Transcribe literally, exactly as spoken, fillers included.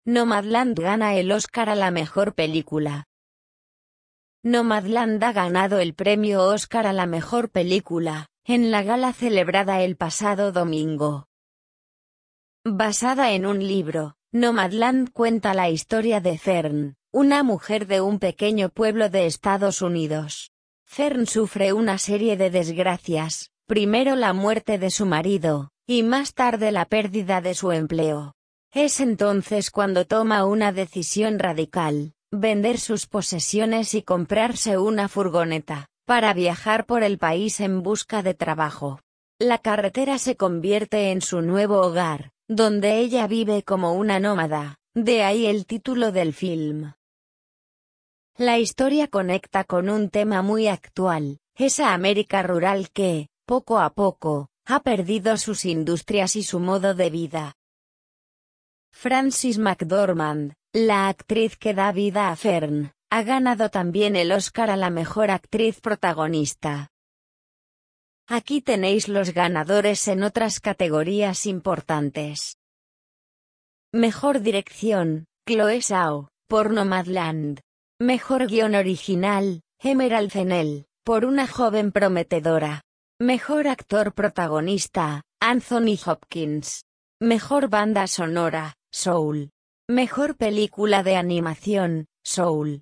Nomadland gana el Oscar a la mejor película. Nomadland ha ganado el premio Oscar a la mejor película, en la gala celebrada el pasado domingo. Basada en un libro, Nomadland cuenta la historia de Fern, una mujer de un pequeño pueblo de Estados Unidos. Fern sufre una serie de desgracias, primero la muerte de su marido, y más tarde la pérdida de su empleo. Es entonces cuando toma una decisión radical: vender sus posesiones y comprarse una furgoneta, para viajar por el país en busca de trabajo. La carretera se convierte en su nuevo hogar, donde ella vive como una nómada, de ahí el título del film. La historia conecta con un tema muy actual, esa América rural que, poco a poco, ha perdido sus industrias y su modo de vida. Frances McDormand, la actriz que da vida a Fern, ha ganado también el Oscar a la mejor actriz protagonista. Aquí tenéis los ganadores en otras categorías importantes. Mejor dirección, Chloe Zhao, por Nomadland. Mejor guión original, Emerald Fennell, por Una joven prometedora. Mejor actor protagonista, Anthony Hopkins. Mejor banda sonora, Soul. Mejor película de animación, Soul.